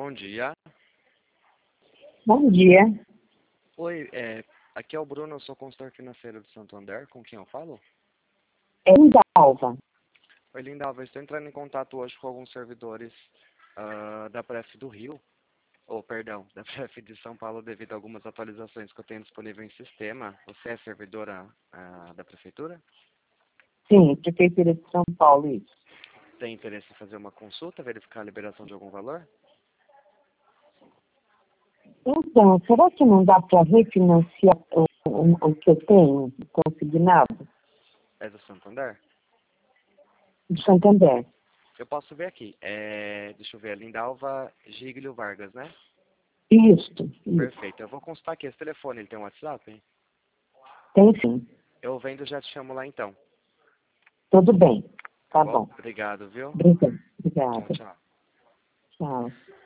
Bom dia. Bom dia. Oi, aqui é o Bruno, eu sou consultor financeiro do Santander. Com quem eu falo? É Lindalva. Oi, Lindalva, eu estou entrando em contato hoje com alguns servidores da PREF do Rio, ou perdão, da PREF de São Paulo, devido a algumas atualizações que eu tenho disponível em sistema. Você é servidora da Prefeitura? Sim, Prefeitura de São Paulo, isso. Tem interesse em fazer uma consulta, verificar a liberação de algum valor? Então, será que não dá para refinanciar o que eu tenho consignado É do Santander? de Santander? Eu posso ver aqui. Deixa eu ver, Lindalva Giglio Vargas, né? Isso. Perfeito. Eu vou consultar aqui. Esse telefone, ele tem um WhatsApp, hein? Tem sim. Eu vendo, já te chamo lá então. Tudo bem. Tá Tá bom? bom. Obrigado, viu? Obrigada. Tchau, Obrigada. tchau. Tchau.